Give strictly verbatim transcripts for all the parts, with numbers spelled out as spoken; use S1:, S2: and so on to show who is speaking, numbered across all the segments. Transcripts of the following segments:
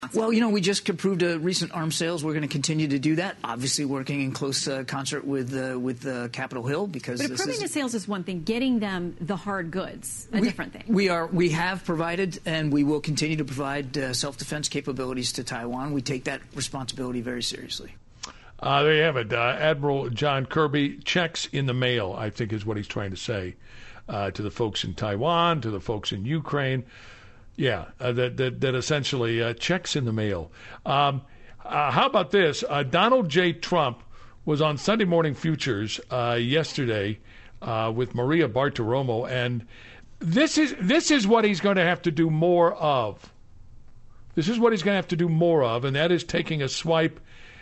S1: Well, you know, we just approved a recent arms sales. We're going to continue to do that, obviously working in close uh, concert with uh, with uh, Capitol Hill. Because
S2: but
S1: this
S2: approving
S1: is,
S2: the sales is one thing. Getting them the hard goods, a
S1: we,
S2: different thing.
S1: We are we have provided and we will continue to provide uh, self-defense capabilities to Taiwan. We take that responsibility very seriously.
S3: Uh, there you have it. Uh, Admiral John Kirby, checks in the mail, I think is what he's trying to say uh, to the folks in Taiwan, to the folks in Ukraine. Yeah, uh, that, that that essentially uh, checks in the mail. Um, uh, how about this? Uh, Donald J. Trump was on Sunday Morning Futures uh, yesterday uh, with Maria Bartiromo, and this is this is what he's going to have to do more of. This is what he's going to have to do more of, and that is taking a swipe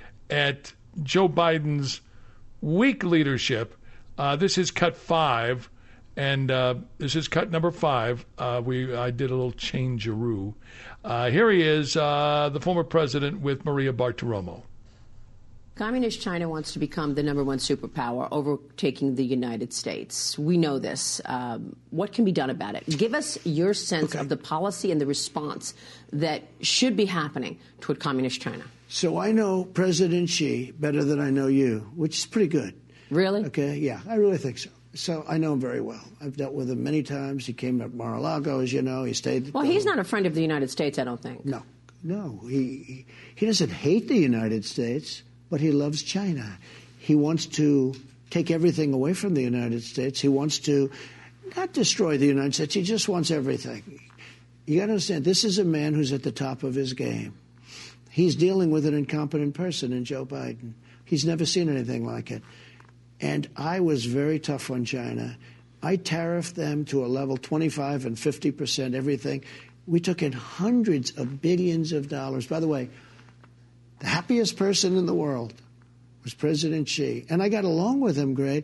S3: at Joe Biden's weak leadership. Uh, this is cut five. And uh, this is cut number five. Uh, we I did a little change-a-roo. Uh, here he is, uh, the former president with Maria Bartiromo.
S4: Communist China wants to become the number one superpower, overtaking the United States. We know this. Um, what can be done about it? Give us your sense okay. of the policy and the response that should be happening toward Communist China.
S5: So I know President Xi better than I know you, which is pretty good.
S4: Really?
S5: Okay, yeah, I really think so. So I know him very well. I've dealt with him many times. He came to Mar-a-Lago, as you know. He stayed.
S4: Well, he's not a friend of the United States, I don't think.
S5: No, no. He, he he doesn't hate the United States, but he loves China. He wants to take everything away from the United States. He wants to not destroy the United States. He just wants everything. You got to understand, this is a man who's at the top of his game. He's dealing with an incompetent person in Joe Biden. He's never seen anything like it. And I was very tough on China. I tariffed them to a level twenty-five and fifty percent everything. We took in hundreds of billions of dollars. By the way, the happiest person in the world was President Xi. And I got along with him great.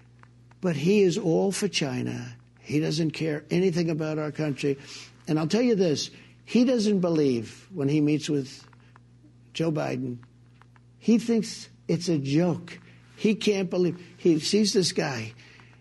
S5: But he is all for China. He doesn't care anything about our country. And I'll tell you this, he doesn't believe when he meets with Joe Biden, he thinks it's a joke. He can't believe. He sees this guy.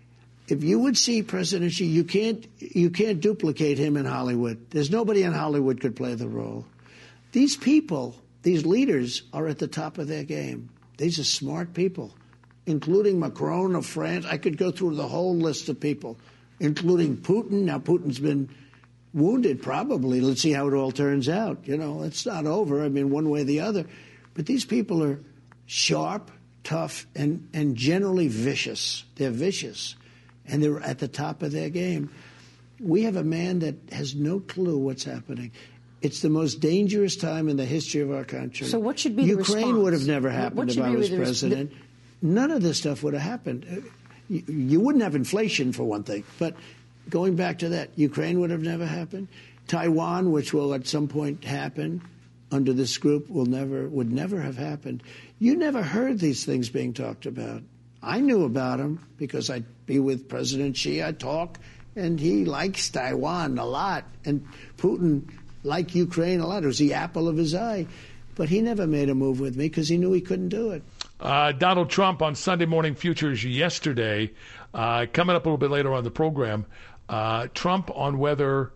S5: If you would see President Xi, you can't you can't duplicate him in Hollywood. There's nobody in Hollywood could play the role. These people, these leaders, are at the top of their game. These are smart people, including Macron of France. I could go through the whole list of people, including Putin. Now, Putin's been wounded, probably. Let's see how it all turns out. You know, it's not over. I mean, one way or the other. But these people are sharp, tough, and, and generally vicious. They're vicious, and they're at the top of their game. We have a man that has no clue what's happening. It's the most dangerous time in the history of our country.
S4: So what should be the
S5: Ukraine
S4: response?
S5: would have never happened if I was president. None of this stuff would have happened. You, you wouldn't have inflation, for one thing. But going back to that, Ukraine would have never happened. Taiwan, which will at some point happen under this group, will never would never have happened. You never heard these things being talked about. I knew about them because I'd be with President Xi. I'd talk, and he likes Taiwan a lot. And Putin liked Ukraine a lot. It was the apple of his eye. But he never made a move with me because he knew he couldn't do it.
S3: Uh, Donald Trump on Sunday Morning Futures yesterday, uh, coming up a little bit later on the program, uh, Trump on whether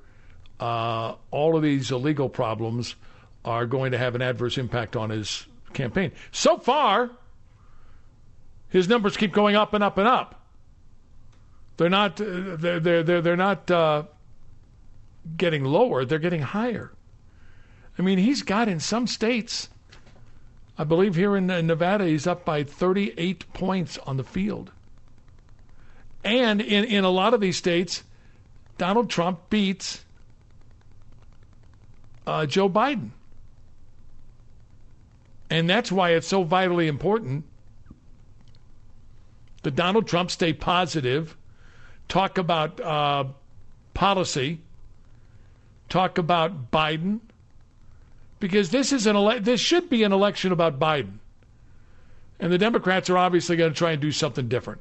S3: uh, all of these illegal problems are going to have an adverse impact on his campaign. So far, his numbers keep going up and up and up. They're not. Uh, they're they're they're they're not uh, getting lower. They're getting higher. I mean, he's got in some states, I believe here in, in Nevada, he's up by thirty-eight points on the field. And in in a lot of these states, Donald Trump beats uh, Joe Biden. And that's why it's so vitally important that Donald Trump stay positive, talk about uh, policy, talk about Biden, because this is an ele- this should be an election about Biden. And the Democrats are obviously going to try and do something different.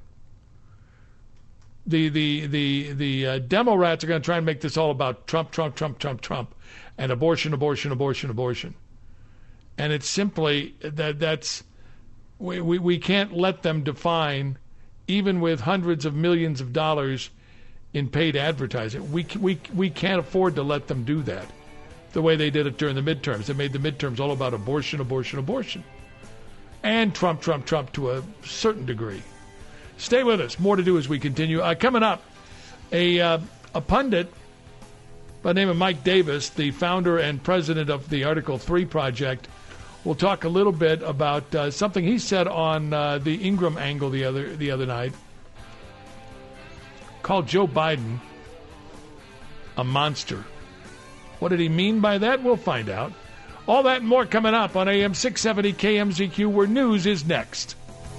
S3: The the the the uh, Demo-rats are going to try and make this all about Trump, Trump, Trump, Trump, Trump, and abortion, abortion, abortion, abortion. And it's simply that that's we, we, we can't let them define, even with hundreds of millions of dollars in paid advertising. We we we can't afford to let them do that. the way they did it during the midterms. They made the midterms all about abortion, abortion, abortion. And Trump, Trump, Trump to a certain degree. Stay with us. More to do as we continue. Uh, coming up, a, uh, a pundit by the name of Mike Davis, the founder and president of the Article three Project, will talk a little bit about uh, something he said on uh, the Ingram angle the other the other night. Called Joe Biden a monster. What did he mean by that? We'll find out. All that and more coming up on A M six seventy K M Z Q, where news is next.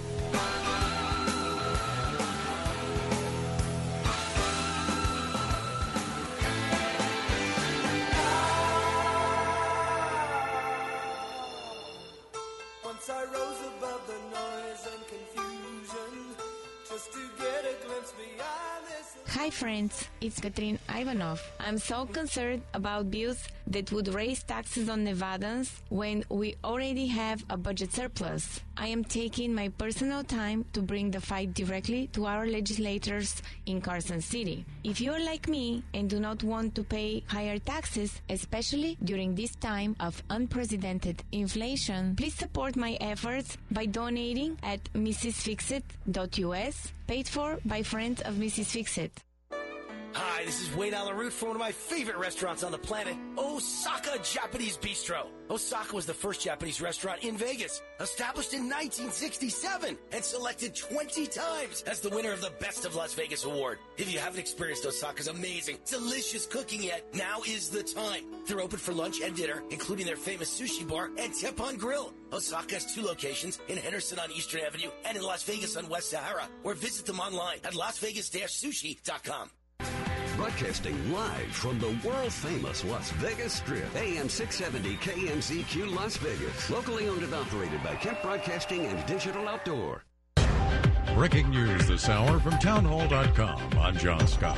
S6: Once I rose above the noise and confusion, just to get a glimpse beyond this.
S7: Hi friends, it's Katrin Ivanov. I'm so concerned about bills that would raise taxes on Nevadans when we already have a budget surplus. I am taking my personal time to bring the fight directly to our legislators in Carson City. If you're like me and do not want to pay higher taxes, especially during this time of unprecedented inflation, please support my efforts by donating at Missus Fixit dot U S, paid for by friends of Missus Fixit.
S8: Hi, this is Wayne on the route for one of my favorite restaurants on the planet, Osaka Japanese Bistro. Osaka was the first Japanese restaurant in Vegas, established in nineteen sixty-seven and selected twenty times as the winner of the Best of Las Vegas award. If you haven't experienced Osaka's amazing, delicious cooking yet, now is the time. They're open for lunch and dinner, including their famous sushi bar and Teppan Grill. Osaka has two locations, in Henderson on Eastern Avenue and in Las Vegas on West Sahara, or visit them online at las vegas dash sushi dot com.
S9: Broadcasting live from the world-famous Las Vegas Strip, A M six seventy K M Z Q Las Vegas. Locally owned and operated by Kemp Broadcasting and Digital Outdoor.
S10: Breaking news this hour from townhall dot com. I'm John Scott.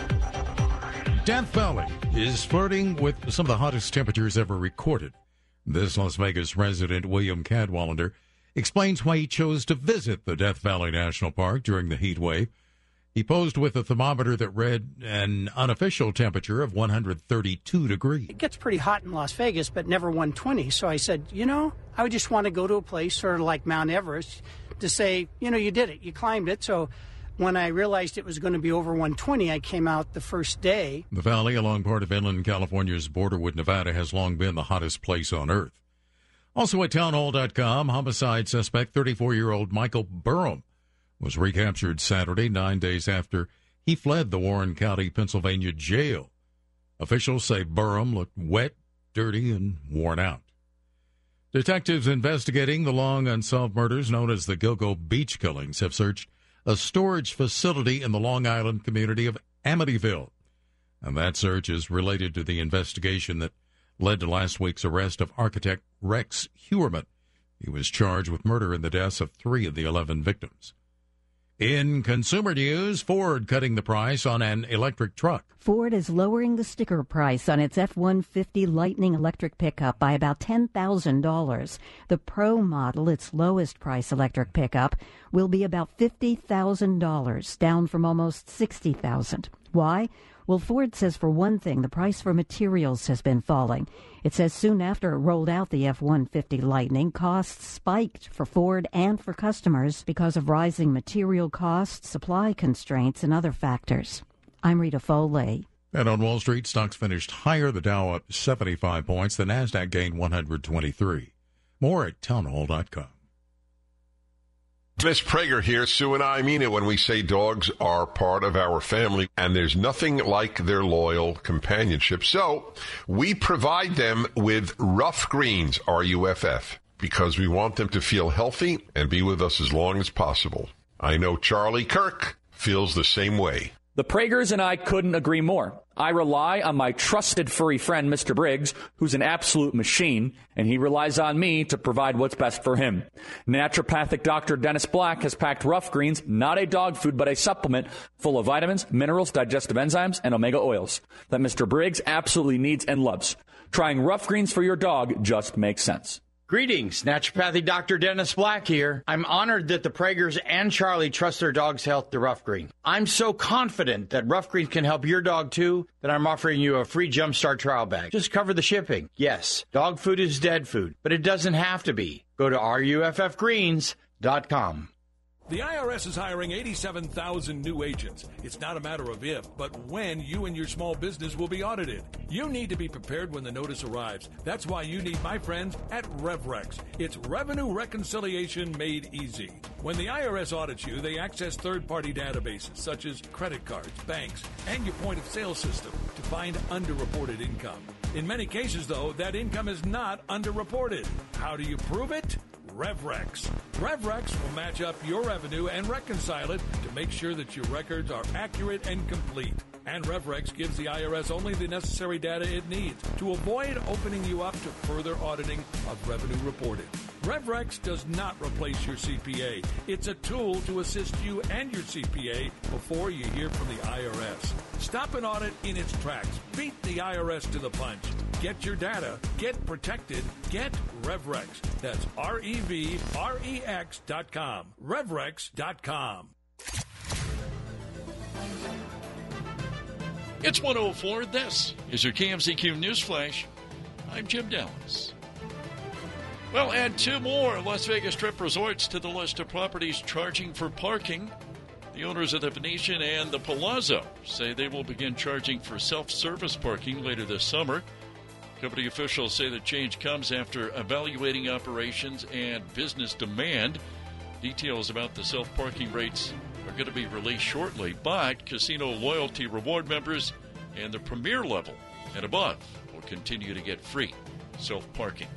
S10: Death Valley is flirting with some of the hottest temperatures ever recorded. This Las Vegas resident, William Cadwallader, explains why he chose to visit the Death Valley National Park during the heat wave. He posed with a thermometer that read an unofficial temperature of one hundred thirty-two degrees.
S11: It gets pretty hot in Las Vegas, but never one twenty. So I said, you know, I would just want to go to a place sort of like Mount Everest to say, you know, you did it. You climbed it. So when I realized it was going to be over one twenty, I came out the first day.
S10: The valley along part of inland California's border with Nevada has long been the hottest place on earth. Also at townhall dot com, homicide suspect thirty-four-year-old Michael Burham was recaptured Saturday, nine days after he fled the Warren County, Pennsylvania jail. Officials say Burham looked wet, dirty, and worn out. Detectives investigating the long unsolved murders known as the Go-Go Beach killings have searched a storage facility in the Long Island community of Amityville. And that search is related to the investigation that led to last week's arrest of architect Rex Heuermann. He was charged with murder in the deaths of three of the eleven victims. In consumer news, Ford cutting the price on an electric truck.
S12: Ford is lowering the sticker price on its F one fifty Lightning electric pickup by about ten thousand dollars. The Pro model, its lowest price electric pickup, will be about fifty thousand dollars, down from almost sixty thousand dollars. Why? Well, Ford says, for one thing, the price for materials has been falling. It says soon after it rolled out the F one fifty Lightning, costs spiked for Ford and for customers because of rising material costs, supply constraints, and other factors. I'm Rita Foley.
S10: And on Wall Street, stocks finished higher. The Dow up seventy-five points. The Nasdaq gained one hundred twenty-three. More at townhall dot com.
S13: Miss Prager here. Sue and I mean it when we say dogs are part of our family, and there's nothing like their loyal companionship. So we provide them with Rough Greens, R U F F, because we want them to feel healthy and be with us as long as possible. I know Charlie Kirk feels the same way.
S14: The Pragers and I couldn't agree more. I rely on my trusted furry friend, Mister Briggs, who's an absolute machine, and he relies on me to provide what's best for him. Naturopathic Doctor Dennis Black has packed Rough Greens, not a dog food, but a supplement full of vitamins, minerals, digestive enzymes, and omega oils that Mister Briggs absolutely needs and loves. Trying Rough Greens for your dog just makes sense.
S15: Greetings, naturopathic Doctor Dennis Black here. I'm honored that the Pragers and Charlie trust their dog's health to Rough Green. I'm so confident that Rough Green can help your dog too that I'm offering you a free Jumpstart trial bag. Just cover the shipping. Yes, dog food is dead food, but it doesn't have to be. Go to ruff greens dot com.
S3: The I R S is hiring eighty-seven thousand new agents. It's not a matter of if, but when you and your small business will be audited. You need to be prepared when the notice arrives. That's why you need my friends at RevRex. It's revenue reconciliation made easy. When the I R S audits you, they access third-party databases such as credit cards, banks, and your point-of-sale system to find underreported income. In many cases, though, that income is not underreported. How do you prove it? RevRex. RevRex will match up your revenue and reconcile it to make sure that your records are accurate and complete. And RevRex gives the I R S only the necessary data it needs to avoid opening you up to further auditing of revenue reported. RevRex does not replace your C P A. It's a tool to assist you and your C P A before you hear from the I R S. Stop an audit in its tracks. Beat the I R S to the punch. Get your data. Get protected. Get RevRex. That's R E V R E X dot com. RevRex dot com.
S16: It's one oh four. This is your K M Z Q News Flash. I'm Jim Dallas. Well, add two more Las Vegas Strip resorts to the list of properties charging for parking. The owners of the Venetian and the Palazzo say they will begin charging for self-service parking later this summer. Company officials say the change comes after evaluating operations and business demand. Details about the self-parking rates are going to be released shortly, but casino loyalty reward members and the premier level and above will continue to get free self-parking.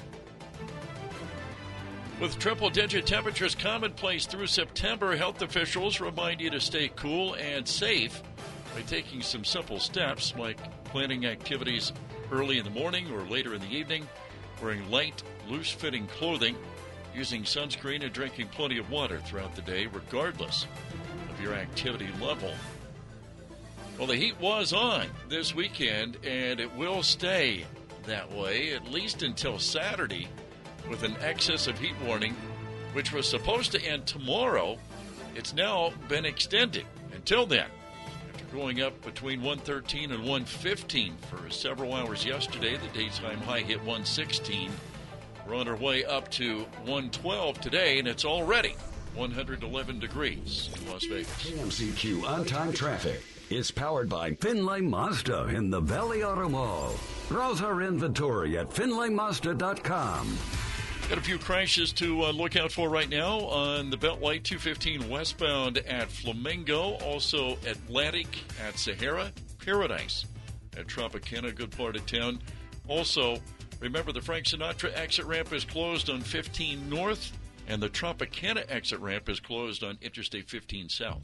S16: With triple-digit temperatures commonplace through September, health officials remind you to stay cool and safe by taking some simple steps like planning activities early in the morning or later in the evening, wearing light, loose-fitting clothing, using sunscreen, and drinking plenty of water throughout the day, regardless of your activity level. Well, the heat was on this weekend, and it will stay that way, at least until Saturday, with an excess of heat warning, which was supposed to end tomorrow. It's now been extended until then. Going up between one thirteen and one fifteen for several hours yesterday. The daytime high hit one sixteen. We're on our way up to one twelve today, and it's already one hundred eleven degrees in Las Vegas.
S9: K M Z Q on-time traffic is powered by Finlay Mazda in the Valley Auto Mall. Browse our inventory at finlay mazda dot com.
S16: Got a few crashes to uh, look out for right now on the Beltway two fifteen westbound at Flamingo, also Atlantic at Sahara, Paradise at Tropicana, good part of town. Also, remember the Frank Sinatra exit ramp is closed on fifteen North, and the Tropicana exit ramp is closed on Interstate fifteen South.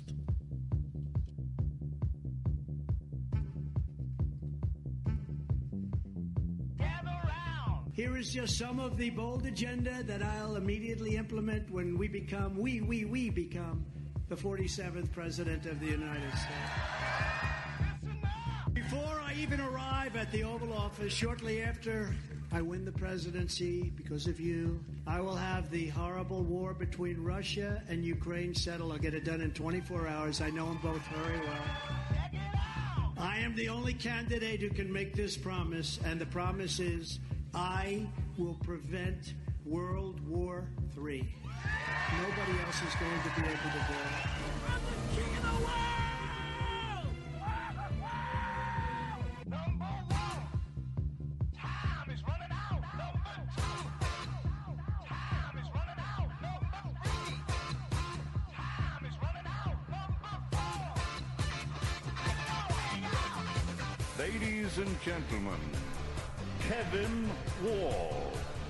S5: Here is just some of the bold agenda that I'll immediately implement when we become, we, we, we become the forty-seventh President of the United States. Before I even arrive at the Oval Office, shortly after I win the presidency, because of you, I will have the horrible war between Russia and Ukraine settled. I'll get it done in twenty-four hours. I know them both very well. I am the only candidate who can make this promise, and the promise is I will prevent World War Three. Nobody else is going to be able to do it. I'm the king of the world! Number one. Time is running out. Number two. Time is running out. Number three. Time is running out. Number four.
S17: Ladies and gentlemen, Kevin Wall.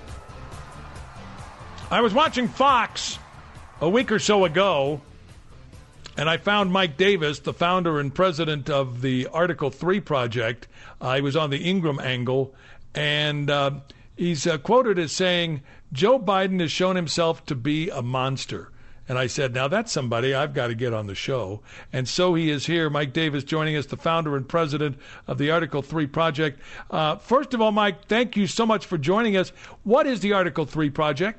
S3: I was watching Fox a week or so ago, and I found Mike Davis, the founder and president of the Article three Project. Uh, he was on the Ingram angle, and uh, he's uh, quoted as saying, Joe Biden has shown himself to be a monster. And I said, now that's somebody I've got to get on the show. And so he is here. Mike Davis joining us, the founder and president of the Article three Project. Uh, first of all, Mike, thank you so much for joining us. What is the Article three Project?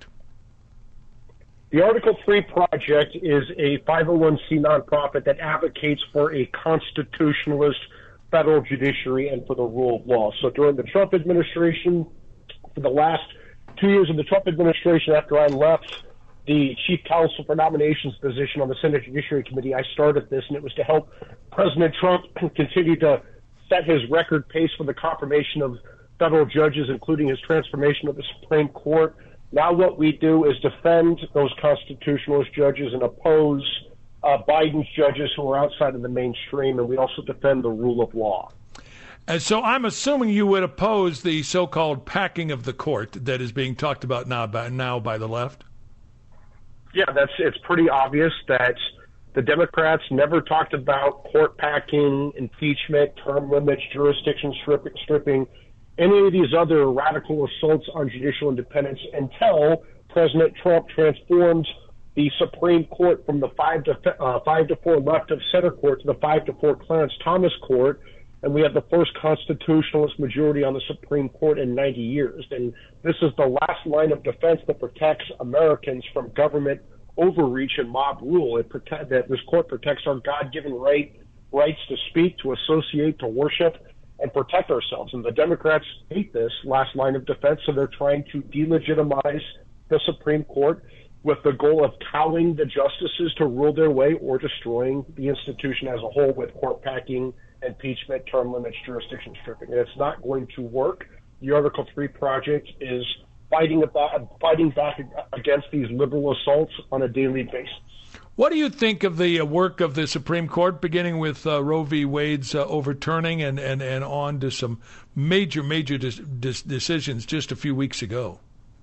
S18: The Article three Project is a five oh one c nonprofit that advocates for a constitutionalist federal judiciary and for the rule of law. So during the Trump administration, for the last two years of the Trump administration after I left the chief counsel for nominations position on the Senate Judiciary Committee, I started this, and it was to help President Trump continue to set his record pace for the confirmation of federal judges, including his transformation of the Supreme Court. Now what we do is defend those constitutionalist judges and oppose uh, Biden's judges who are outside of the mainstream, and we also defend the rule of law.
S3: And so I'm assuming you would oppose the so-called packing of the court that is being talked about now by, now by the left?
S18: Yeah, that's it's pretty obvious that the Democrats never talked about court packing, impeachment, term limits, jurisdiction strip, stripping, any of these other radical assaults on judicial independence until President Trump transformed the Supreme Court from the five to uh, five to four left of center court to the five to four Clarence Thomas Court, and we have the first constitutionalist majority on the Supreme Court in ninety years. And this is the last line of defense that protects Americans from government overreach and mob rule. It protect, that this court protects our God-given right rights to speak, to associate, to worship, and protect ourselves. And the Democrats hate this last line of defense, so they're trying to delegitimize the Supreme Court with the goal of cowing the justices to rule their way or destroying the institution as a whole with court packing, impeachment, term limits, jurisdiction stripping. And it's not going to work. The Article three Project is fighting about, fighting back against these liberal assaults on a daily basis.
S3: What do you think of the work of the Supreme Court, beginning with uh, Roe v. Wade's uh, overturning and, and, and on to some major, major dis- dis- decisions just a few weeks ago?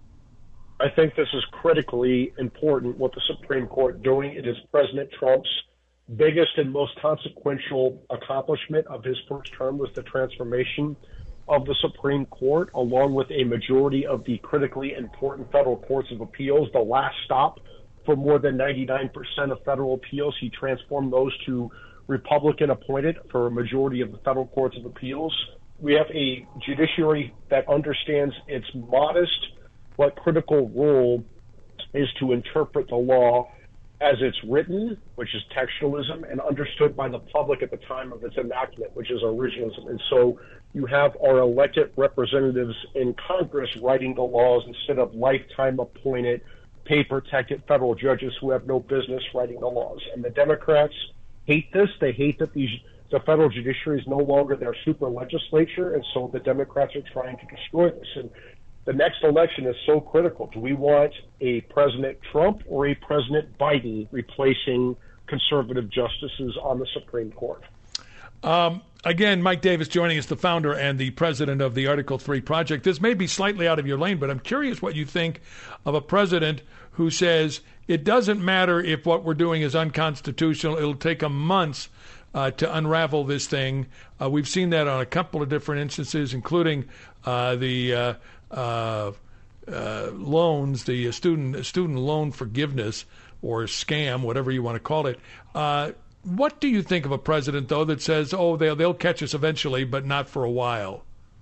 S18: I think this is critically important, what the Supreme Court doing. It is President Trump's biggest and most consequential accomplishment of his first term was the transformation of the Supreme Court, along with a majority of the critically important federal courts of appeals, the last stop for more than ninety-nine percent of federal appeals. He transformed those to Republican appointed for a majority of the federal courts of appeals. We have a judiciary that understands its modest but critical role is to interpret the law as it's written, which is textualism, and understood by the public at the time of its enactment, which is originalism. And so you have our elected representatives in Congress writing the laws instead of lifetime appointed, pay-protected federal judges who have no business writing the laws. And the Democrats hate this. They hate that these, the federal judiciary is no longer their super legislature, and so the Democrats are trying to destroy this. And the next election is so critical. Do we want a President Trump or a President Biden replacing conservative justices on the Supreme Court?
S3: Um, again, Mike Davis joining us, the founder and the president of the Article three Project. This may be slightly out of your lane, but I'm curious what you think of a president who says it doesn't matter if what we're doing is unconstitutional. It'll take them months uh, to unravel this thing. Uh, we've seen that on a couple of different instances, including uh, the uh, uh, uh, loans, the student student loan forgiveness or scam, whatever you want to call it. Uh, What do you think of a president, though, that says, oh, they'll, they'll catch us eventually, but not for a while?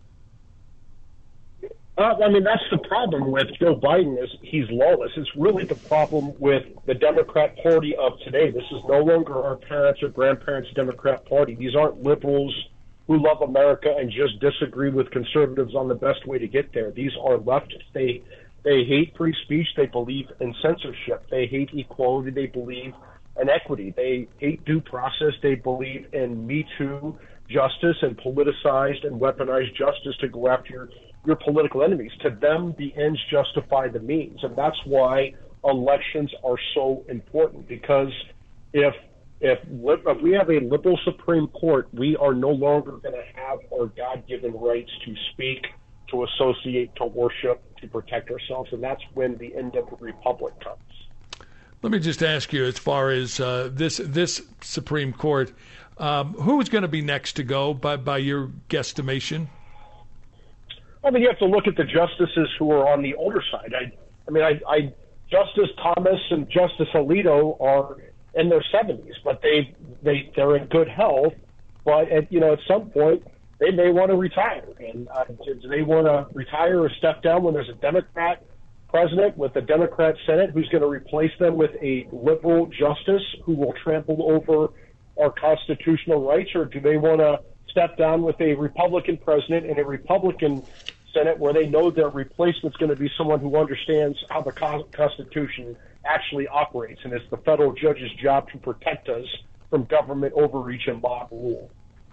S18: Uh, I mean, that's the problem with Joe Biden is he's lawless. It's really the problem with the Democrat Party of today. This is no longer our parents' or grandparents' Democrat Party. These aren't liberals who love America and just disagree with conservatives on the best way to get there. These are leftists. They, they hate free speech. They believe in censorship. They hate equality. They believe and equity. They hate due process. They believe in Me Too justice and politicized and weaponized justice to go after your, your political enemies. To them, the ends justify the means. And that's why elections are so important, because if if, if we have a liberal Supreme Court, we are no longer going to have our God-given rights to speak, to associate, to worship, to protect ourselves. And that's when the end of the republic comes.
S3: Let me just ask you, as far as uh, this this Supreme Court, um, who is going to be next to go by, by your guesstimation?
S18: I mean, you have to look at the justices who are on the older side. I, I mean, I, I Justice Thomas and Justice Alito are in their seventies, but they they they're in good health. But at, you know, at some point, they may want to retire. And uh, do they want to retire or step down when there's a Democrat president with a Democrat Senate who's going to replace them with a liberal justice who will trample over our constitutional rights, or do they want to step down with a Republican president and a Republican Senate where they know their replacement's going to be someone who understands how the Constitution actually operates, and it's the federal judge's job to protect us from government overreach and mob rule.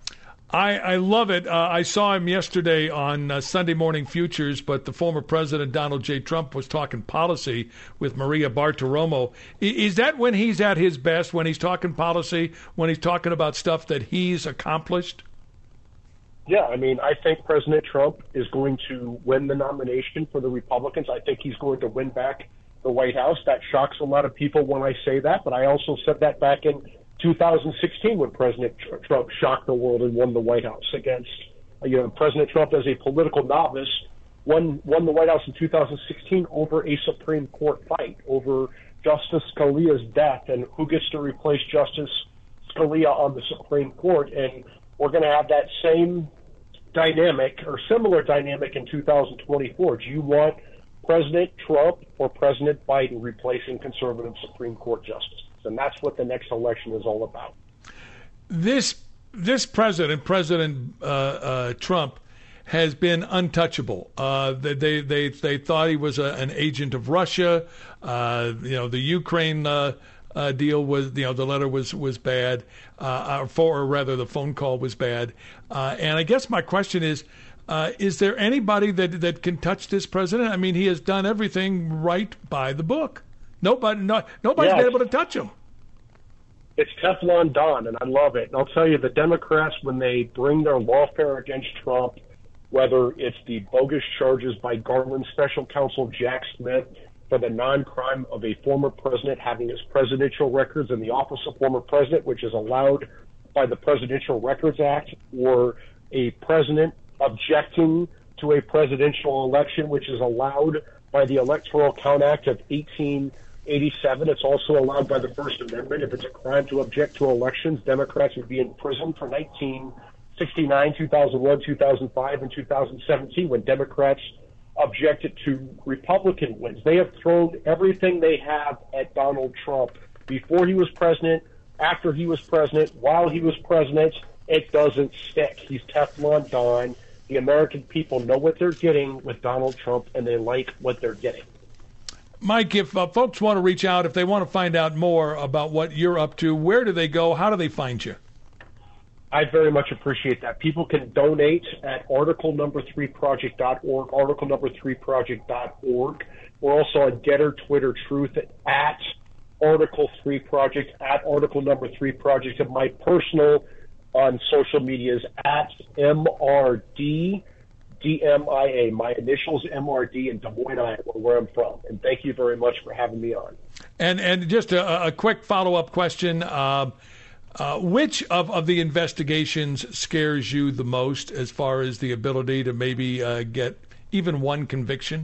S3: I, I love it. Uh, I saw him yesterday on uh, Sunday Morning Futures, but the former President Donald J. Trump was talking policy with Maria Bartiromo. I, is that when he's at his best, when he's talking policy, when he's talking about stuff that he's accomplished?
S18: Yeah, I mean, I think President Trump is going to win the nomination for the Republicans. I think he's going to win back the White House. That shocks a lot of people when I say that, but I also said that back in two thousand sixteen when President Trump shocked the world and won the White House against, you know, President Trump as a political novice won won the White House in two thousand sixteen over a Supreme Court fight, over Justice Scalia's death and who gets to replace Justice Scalia on the Supreme Court. And we're going to have that same dynamic or similar dynamic in two thousand twenty-four. Do you want President Trump or President Biden replacing conservative Supreme Court justices? And that's what the next election is all about.
S3: This this president, President uh, uh, Trump, has been untouchable. Uh, they they they thought he was a, an agent of Russia. Uh, you know, the Ukraine uh, uh, deal was, you know, the letter was was bad, uh, or, for, or rather, the phone call was bad. Uh, and I guess my question is. Uh, is there anybody that, that can touch this president? I mean, he has done everything right by the book. Nobody, no, nobody's
S18: yes.
S3: been able to touch him.
S18: It's Teflon Don, and I love it. And I'll tell you, the Democrats, when they bring their lawfare against Trump, whether it's the bogus charges by Garland Special Counsel Jack Smith for the non-crime of a former president having his presidential records in the office of former president, which is allowed by the Presidential Records Act, or a president objecting to a presidential election, which is allowed by the Electoral Count Act of eighteen eighty-seven. It's also allowed by the First Amendment. If it's a crime to object to elections, Democrats would be in prison for nineteen sixty-nine, two thousand one, two thousand five, and two thousand seventeen when Democrats objected to Republican wins. They have thrown everything they have at Donald Trump before he was president, after he was president, while he was president. It doesn't stick. He's Teflon Don. The American people know what they're getting with Donald Trump, and they like what they're getting.
S3: Mike, if uh, folks want to reach out, if they want to find out more about what you're up to, where do they go? How do they find you?
S18: I very much appreciate that. People can donate at article number three project dot org, article number three project dot org. We're also on Getter, Twitter, Truth, at article three project, at article number three project, and my personal on social media is at M R D D M I A. My initials M R D in Des Moines, Iowa, where I'm from. And thank you very much for having me on.
S3: And and just a, a quick follow-up question. Uh, uh, which of, of the investigations scares you the most as far as the ability to maybe uh, get even one conviction?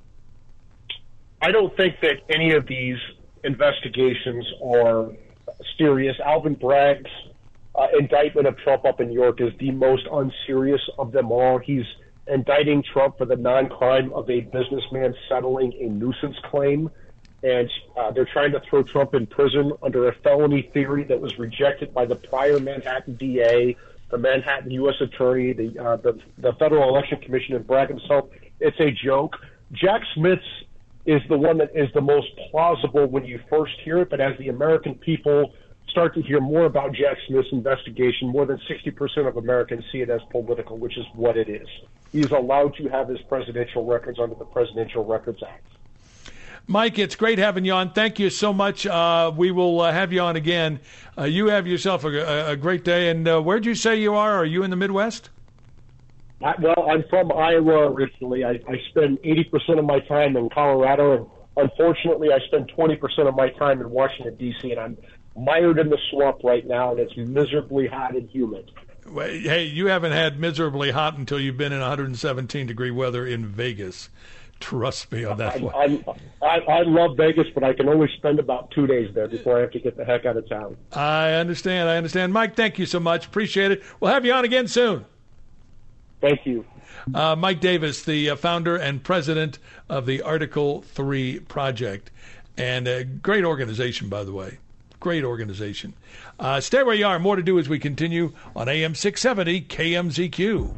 S18: I don't think that any of these investigations are serious. Alvin Bragg's Uh, indictment of Trump up in New York is the most unserious of them all. He's indicting Trump for the non-crime of a businessman settling a nuisance claim, and uh, they're trying to throw Trump in prison under a felony theory that was rejected by the prior Manhattan D A, the Manhattan U S Attorney, the uh, the, the Federal Election Commission, and Bragg himself. It's a joke. Jack Smith's is the one that is the most plausible when you first hear it, but as the American people start to hear more about Jack Smith's investigation, more than sixty percent of Americans see it as political, which is what it is. He's allowed to have his presidential records under the Presidential Records Act.
S3: Mike, it's great having you on. Thank you so much. Uh, we will uh, have you on again. Uh, you have yourself a, a great day. And uh, where'd you say you are? Are you in the Midwest?
S18: I, well, I'm from Iowa originally. I, I spend eighty percent of my time in Colorado, and unfortunately, I spend twenty percent of my time in Washington, D C, and I'm mired in the swamp right now, and it's miserably hot and humid.
S3: Well, hey, you haven't had miserably hot until you've been in one hundred seventeen degree weather in Vegas. Trust me on that
S18: I,
S3: one.
S18: I, I, I love Vegas, but I can only spend about two days there before I have to get the heck out of town.
S3: I understand. I understand. Mike, thank you so much. Appreciate it. We'll have you on again soon.
S18: Thank you.
S3: Uh, Mike Davis, the uh, founder and president of the Article three Project. And a great organization, by the way. Great organization. Uh, stay where you are. More to do as we continue on A M six seventy K M Z Q.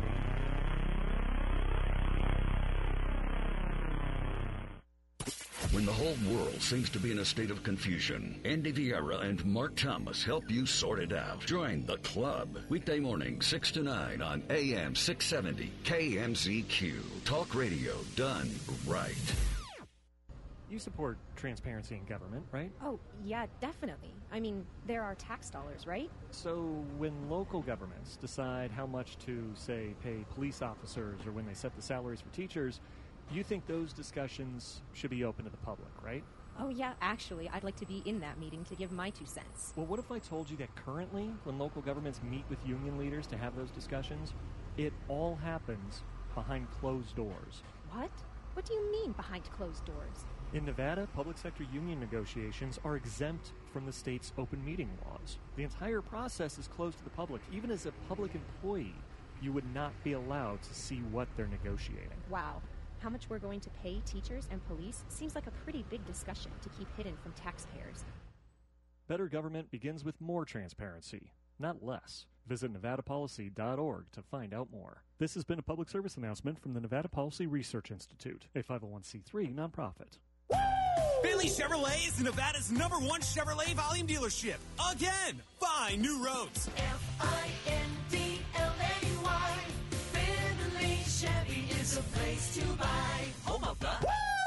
S9: When the whole world seems to be in a state of confusion, Andy Vieira and Mark Thomas help you sort it out. Join the club. Weekday morning, six to nine on A M six seventy K M Z Q. Talk radio done right.
S19: You support transparency in government, right?
S20: Oh, yeah, definitely. I mean, there are tax dollars, right?
S19: So when local governments decide how much to, say, pay police officers or when they set the salaries for teachers, you think those discussions should be open to the public, right?
S20: Oh, yeah, actually, I'd like to be in that meeting to give my two cents.
S19: Well, what if I told you that currently, when local governments meet with union leaders to have those discussions, it all happens behind closed doors?
S20: What? What do you mean, behind closed doors?
S19: In Nevada, public sector union negotiations are exempt from the state's open meeting laws. The entire process is closed to the public. Even as a public employee, you would not be allowed to see what they're negotiating.
S20: Wow. How much we're going to pay teachers and police seems like a pretty big discussion to keep hidden from taxpayers.
S19: Better government begins with more transparency, not less. Visit nevada policy dot org to find out more. This has been a public service announcement from the Nevada Policy Research Institute, a five oh one c three nonprofit.
S21: Finley Chevrolet is Nevada's number one Chevrolet volume dealership. Again, find new roads.
S6: F I N D L A Y. Finley Chevy is a place to buy. Home of the...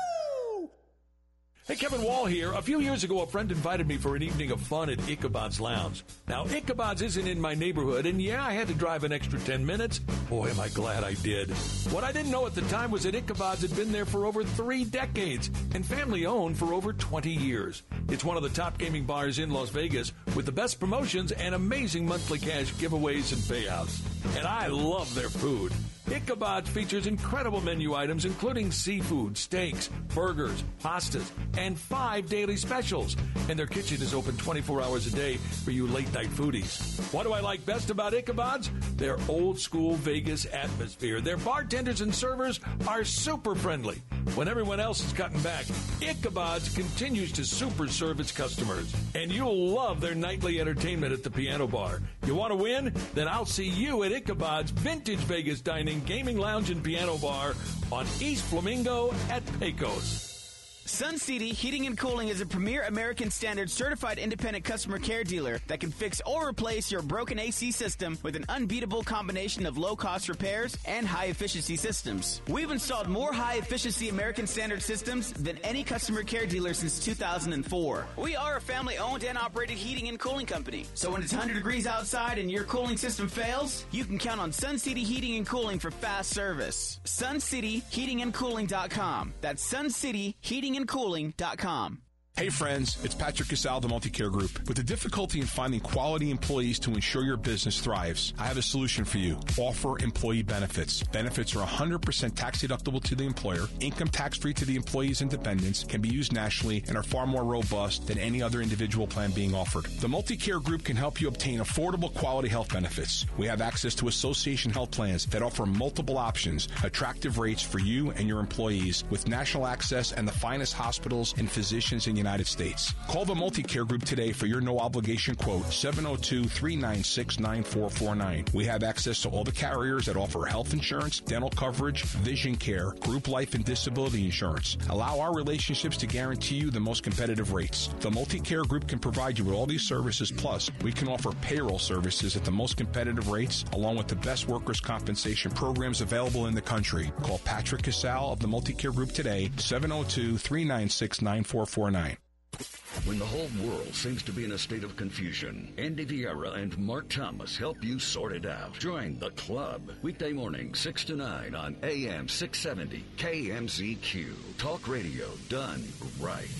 S6: Woo!
S3: Hey, Kevin Wall here. A few years ago, a friend invited me for an evening of fun at Ichabod's Lounge. Now, Ichabod's isn't in my neighborhood, and yeah, I had to drive an extra ten minutes. Boy, am I glad I did. What I didn't know at the time was that Ichabod's had been there for over three decades and family-owned for over twenty years. It's one of the top gaming bars in Las Vegas with the best promotions and amazing monthly cash giveaways and payouts. And I love their food. Ichabod's features incredible menu items including seafood, steaks, burgers, pastas, and five daily specials. And their kitchen is open twenty-four hours a day for you late-night foodies. What do I like best about Ichabod's? Their old-school Vegas atmosphere. Their bartenders and servers are super friendly. When everyone else is cutting back, Ichabod's continues to super serve its customers. And you'll love their nightly entertainment at the piano bar. You want to win? Then I'll see you at Ichabod's Vintage Vegas Dining, Gaming Lounge, and Piano Bar on East Flamingo at Pecos.
S22: Sun City Heating and Cooling is a premier American Standard certified independent customer care dealer that can fix or replace your broken A C system with an unbeatable combination of low-cost repairs and high-efficiency systems. We've installed more high-efficiency American Standard systems than any customer care dealer since two thousand four. We are a family-owned and operated heating and cooling company, so when it's one hundred degrees outside and your cooling system fails, you can count on Sun City Heating and Cooling for fast service. sun city heating and cooling dot com. That's Sun City Heating and Cooling dot com.
S23: Hey friends, it's Patrick Casal, the Multicare Group. With the difficulty in finding quality employees to ensure your business thrives, I have a solution for you. Offer employee benefits. Benefits are one hundred percent tax deductible to the employer, income tax free to the employee's and dependents, can be used nationally, and are far more robust than any other individual plan being offered. The Multicare Group can help you obtain affordable quality health benefits. We have access to association health plans that offer multiple options, attractive rates for you and your employees, with national access and the finest hospitals and physicians in the United States. Call the Multicare Group today for your no-obligation quote, seven oh two, three nine six, nine four four nine. We have access to all the carriers that offer health insurance, dental coverage, vision care, group life and disability insurance. Allow our relationships to guarantee you the most competitive rates. The Multicare Group can provide you with all these services, plus we can offer payroll services at the most competitive rates, along with the best workers' compensation programs available in the country. Call Patrick Casal of the Multicare Group today, seven oh two, three nine six, nine four four nine.
S9: When the whole world seems to be in a state of confusion, Andy Vieira and Mark Thomas help you sort it out. Join the club. Weekday morning, six to nine on A M six seventy K M Z Q. Talk radio done right.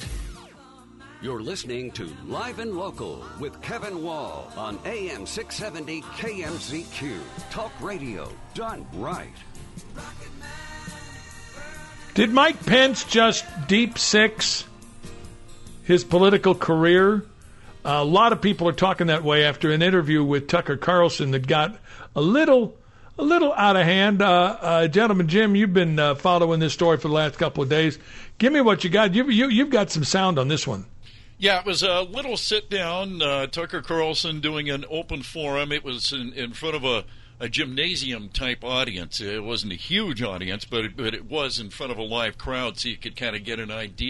S9: You're listening to Live and Local with Kevin Wall on A M six seventy K M Z Q. Talk radio done right.
S3: Did Mike Pence just deep six his political career? Uh, a lot of people are talking that way after an interview with Tucker Carlson that got a little a little out of hand. Uh, uh, gentleman, Jim, you've been uh, following this story for the last couple of days. Give me what you got. You, you, you've got some sound on this one.
S16: Yeah, it was a little sit-down, uh, Tucker Carlson doing an open forum. It was in, in front of a, a gymnasium-type audience. It wasn't a huge audience, but it, but it was in front of a live crowd, so you could kind of get an idea